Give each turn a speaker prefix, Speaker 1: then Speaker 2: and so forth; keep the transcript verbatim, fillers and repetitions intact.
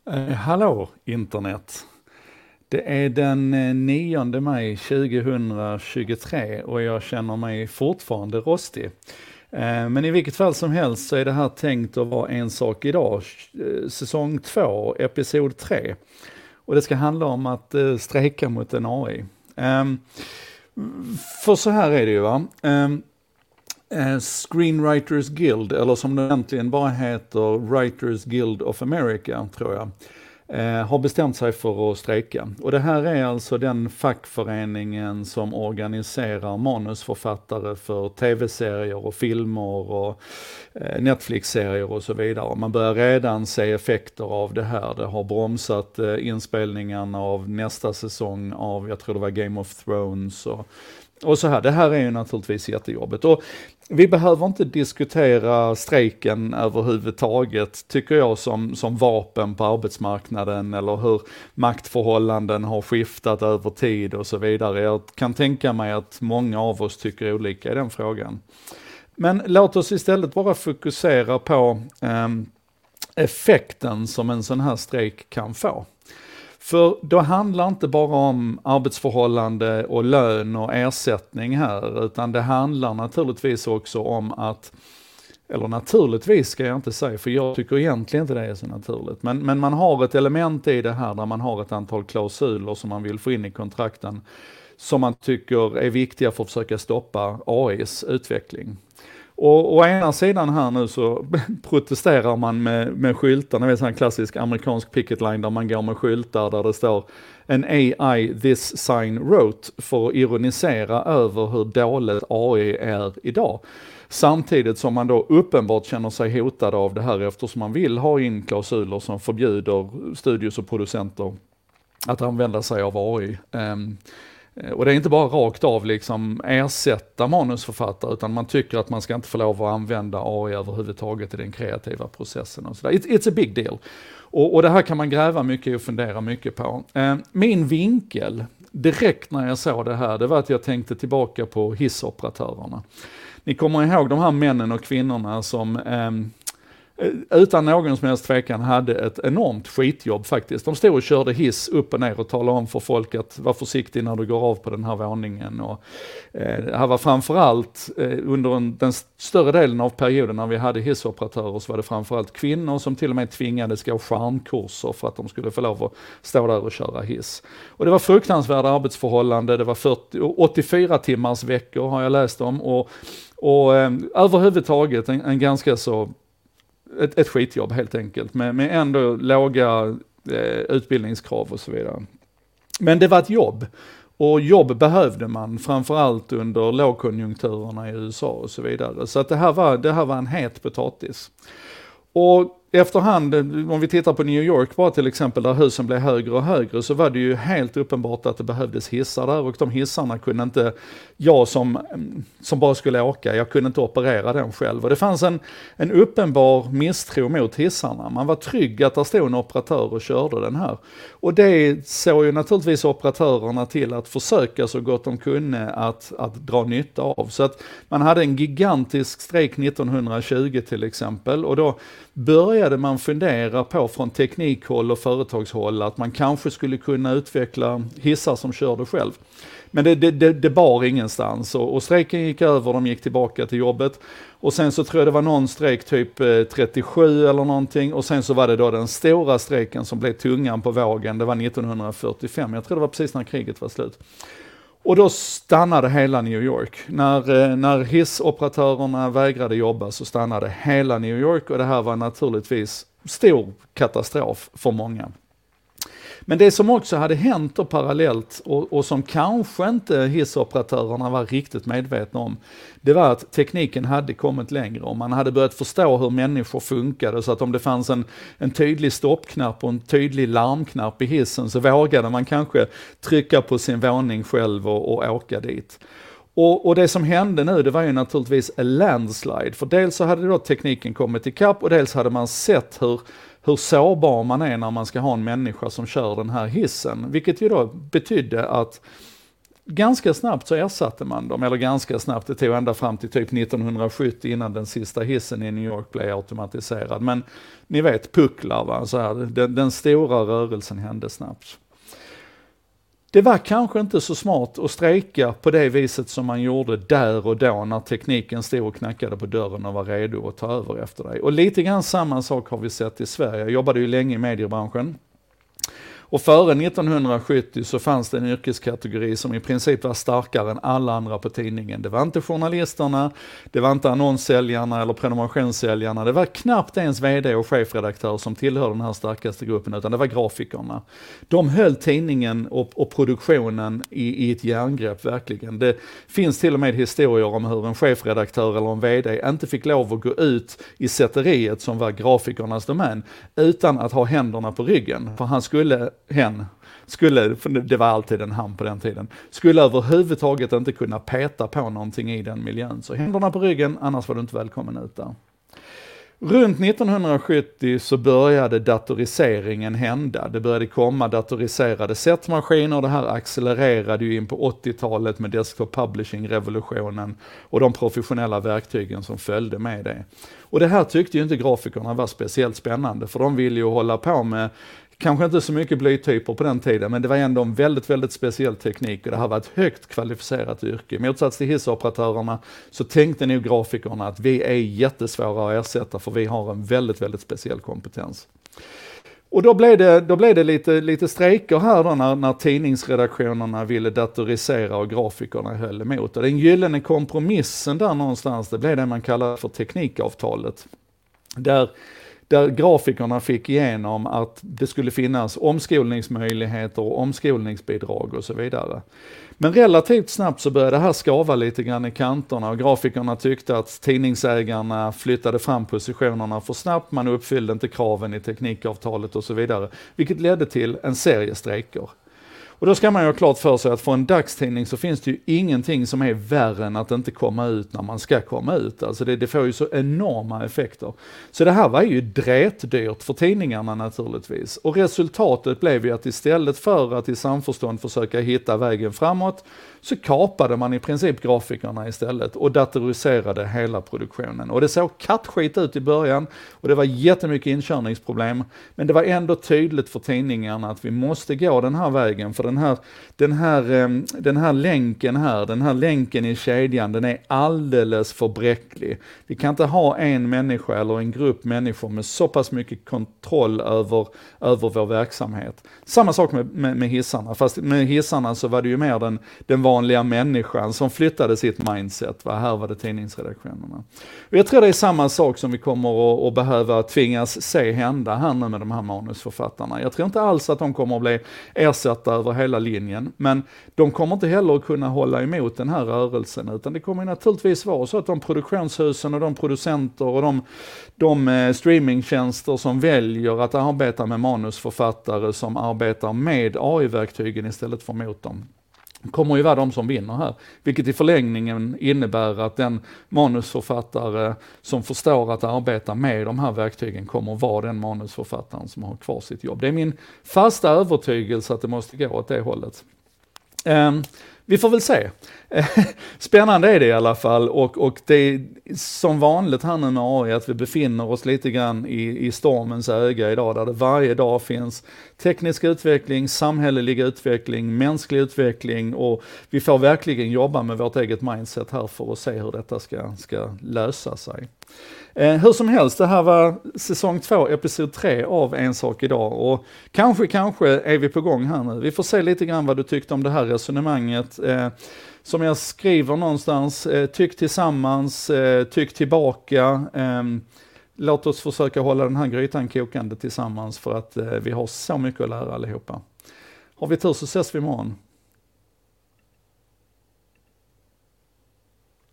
Speaker 1: Eh, hallå internet. Det är den eh, nionde maj tjugohundratjugotre och jag känner mig fortfarande rostig. Eh, men i vilket fall som helst så är det här tänkt att vara en sak idag. Eh, säsong två, episod tre. Och det ska handla om att eh, strejka mot en A I. Eh, för så här är det ju va. Eh, Eh, Screenwriters Guild, eller som det egentligen bara heter Writers Guild of America, tror jag, eh, har bestämt sig för att strejka. Och det här är alltså den fackföreningen som organiserar manusförfattare för tv-serier och filmer och eh, Netflix-serier och så vidare. Man börjar redan se effekter av det här. Det har bromsat eh, inspelningarna av nästa säsong av, jag tror det var Game of Thrones och Och så här, det här är ju naturligtvis jättejobbigt. Och vi behöver inte diskutera strejken överhuvudtaget, tycker jag, som, som vapen på arbetsmarknaden eller hur maktförhållanden har skiftat över tid och så vidare. Jag kan tänka mig att många av oss tycker olika i den frågan. Men låt oss istället bara fokusera på eh, effekten som en sån här strejk kan få. För då handlar inte bara om arbetsförhållande och lön och ersättning här, utan det handlar naturligtvis också om att, eller naturligtvis ska jag inte säga, för jag tycker egentligen inte det är så naturligt, men, men man har ett element i det här där man har ett antal klausuler som man vill få in i kontrakten som man tycker är viktiga för att försöka stoppa A Is utveckling. Och å ena sidan här nu så protesterar man med, med skyltar, det är en sån klassisk amerikansk picket line där man går med skyltar där det står "An A I this sign wrote", för att ironisera över hur dåligt A I är idag. Samtidigt som man då uppenbart känner sig hotad av det här eftersom man vill ha in klausuler som förbjuder studios och producenter att använda sig av A I. Um, Och det är inte bara rakt av liksom ersätta manusförfattare, utan man tycker att man ska inte få lov att använda A I överhuvudtaget i den kreativa processen. Och så där. It's, it's a big deal. Och, och det här kan man gräva mycket och fundera mycket på. Eh, min vinkel, direkt när jag såg det här, det var att jag tänkte tillbaka på hissoperatörerna. Ni kommer ihåg de här männen och kvinnorna som Eh, utan någon som helst tvekan hade ett enormt skitjobb faktiskt. De stod och körde hiss upp och ner och talade om för folk att vara försiktig när du går av på den här våningen. Och, eh, det här var framförallt eh, under en, den större delen av perioden när vi hade hissoperatörer, så var det framförallt kvinnor som till och med tvingades gå charmkurser för att de skulle få lov att stå där och köra hiss. Och det var fruktansvärda arbetsförhållanden, det var fyrtio, åttiofyra timmars veckor har jag läst om, och, och eh, överhuvudtaget en, en ganska så Ett, ett skitjobb helt enkelt, med, med ändå låga eh, utbildningskrav och så vidare. Men det var ett jobb, och jobb behövde man framförallt under lågkonjunkturerna i U S A och så vidare. Så att det här var, det här var en het potatis. Och efterhand, om vi tittar på New York bara till exempel, där husen blev högre och högre, så var det ju helt uppenbart att det behövdes hissar där, och de hissarna kunde inte, jag som, som bara skulle åka, jag kunde inte operera den själv. Och det fanns en, en uppenbar misstro mot hissarna. Man var trygg att det stod en operatör och körde den här. Och det såg ju naturligtvis operatörerna till att försöka så gott de kunde att, att dra nytta av. Så att man hade en gigantisk strejk nittonhundratjugo till exempel, och då började man fundera på från teknikhåll och företagshåll att man kanske skulle kunna utveckla hissar som körde själv. Men det, det, det, det bar ingenstans, och, och strejken gick över, de gick tillbaka till jobbet. Och sen så tror jag det var någon strejk typ eh, trettiosju eller någonting, och sen så var det då den stora strejken som blev tungan på vågen, det var nittonhundrafyrtiofem, jag tror det var precis när kriget var slut. Och då stannade hela New York. När, när hissoperatörerna vägrade jobba så stannade hela New York, och det här var naturligtvis stor katastrof för många. Men det som också hade hänt och parallellt, och, och som kanske inte hissoperatörerna var riktigt medvetna om, det var att tekniken hade kommit längre, och man hade börjat förstå hur människor funkade, så att om det fanns en, en tydlig stoppknapp och en tydlig larmknapp i hissen, så vågade man kanske trycka på sin våning själv och, och åka dit. Och, och det som hände nu, det var ju naturligtvis en landslide, för dels så hade då tekniken kommit ikapp, och dels hade man sett hur hur sårbar man är när man ska ha en människa som kör den här hissen. Vilket ju då betydde att ganska snabbt så ersatte man dem, eller ganska snabbt, det tog ända fram till typ nittonhundrasjuttio innan den sista hissen i New York blev automatiserad. Men ni vet, pucklar, va? Så här, den, den stora rörelsen hände snabbt. Det var kanske inte så smart att strejka på det viset som man gjorde där och då när tekniken stod och knackade på dörren och var redo att ta över efter dig. Och lite grann samma sak har vi sett i Sverige. Jag jobbade ju länge i mediebranschen. Och före nittonhundrasjuttio så fanns det en yrkeskategori som i princip var starkare än alla andra på tidningen. Det var inte journalisterna, det var inte annonssäljarna eller prenumerationssäljarna. Det var knappt ens vd och chefredaktör som tillhör den här starkaste gruppen, utan det var grafikerna. De höll tidningen och, och produktionen i, i ett järngrepp verkligen. Det finns till och med historier om hur en chefredaktör eller en vd inte fick lov att gå ut i sätteriet som var grafikernas domän utan att ha händerna på ryggen. För han skulle hen, skulle, för det var alltid en han på den tiden, skulle överhuvudtaget inte kunna peta på någonting i den miljön. Så händerna på ryggen, annars var du inte välkommen ut där. Runt nittonhundrasjuttio så började datoriseringen hända. Det började komma datoriserade sättmaskiner, det här accelererade ju in på åttiotalet med desktop publishing-revolutionen och de professionella verktygen som följde med det. Och det här tyckte ju inte grafikerna var speciellt spännande, för de ville ju hålla på med kanske inte så mycket blytyper på den tiden, men det var ändå en väldigt, väldigt speciell teknik och det här var ett högt kvalificerat yrke. I motsats till hissoperatörerna så tänkte nog grafikerna att vi är jättesvåra att ersätta för vi har en väldigt, väldigt speciell kompetens. Och då blev det, då blev det lite, lite strejker här då när, när tidningsredaktionerna ville datorisera och grafikerna höll emot. Och den gyllene kompromissen där någonstans, det blev det man kallar för teknikavtalet. Där Där grafikerna fick igenom att det skulle finnas omskolningsmöjligheter och omskolningsbidrag och så vidare. Men relativt snabbt så började det här skava lite grann i kanterna och grafikerna tyckte att tidningsägarna flyttade fram positionerna för snabbt, man uppfyllde inte kraven i teknikavtalet och så vidare, vilket ledde till en serie strejker. Och då ska man ju ha klart för sig att för en dagstidning så finns det ju ingenting som är värre än att inte komma ut när man ska komma ut. Alltså det, det får ju så enorma effekter. Så det här var ju drätdyrt för tidningarna naturligtvis. Och resultatet blev ju att istället för att i samförstånd försöka hitta vägen framåt så kapade man i princip grafikerna istället och datoriserade hela produktionen. Och det såg kattskit ut i början och det var jättemycket inkörningsproblem. Men det var ändå tydligt för tidningarna att vi måste gå den här vägen, för den här, den här, den här länken här, den här länken i kedjan, den är alldeles för bräcklig. Vi kan inte ha en människa eller en grupp människor med så pass mycket kontroll över, över vår verksamhet. Samma sak med, med, med hissarna, fast med hissarna så var det ju mer den, den vanliga människan som flyttade sitt mindset. Va? Här var det tidningsredaktionerna. Och jag tror det är samma sak som vi kommer att, att behöva tvingas se hända här nu med de här manusförfattarna. Jag tror inte alls att de kommer att bli ersatta över hela linjen, men de kommer inte heller att kunna hålla emot den här rörelsen, utan det kommer naturligtvis vara så att de produktionshusen och de producenter och de, de streamingtjänster som väljer att arbeta med manusförfattare som arbetar med A I-verktygen istället för mot dem kommer ju vara de som vinner här, vilket i förlängningen innebär att den manusförfattare som förstår att arbeta med de här verktygen kommer att vara den manusförfattaren som har kvar sitt jobb. Det är min fasta övertygelse att det måste gå åt det hållet. Um, Vi får väl se. Spännande är det i alla fall, och, och det är som vanligt här nu med A I att vi befinner oss lite grann i, i stormens öga idag, där det varje dag finns teknisk utveckling, samhällelig utveckling, mänsklig utveckling, och vi får verkligen jobba med vårt eget mindset här för att se hur detta ska, ska lösa sig. Eh, hur som helst, det här var säsong två, episod tre av En sak idag, och kanske, kanske är vi på gång här nu. Vi får se lite grann vad du tyckte om det här resonemanget. Eh, som jag skriver någonstans, eh, tyck tillsammans, eh, tyck tillbaka. Eh, låt oss försöka hålla den här grytan kokande tillsammans, för att eh, vi har så mycket att lära allihopa. Har vi tur så ses vi imorgon.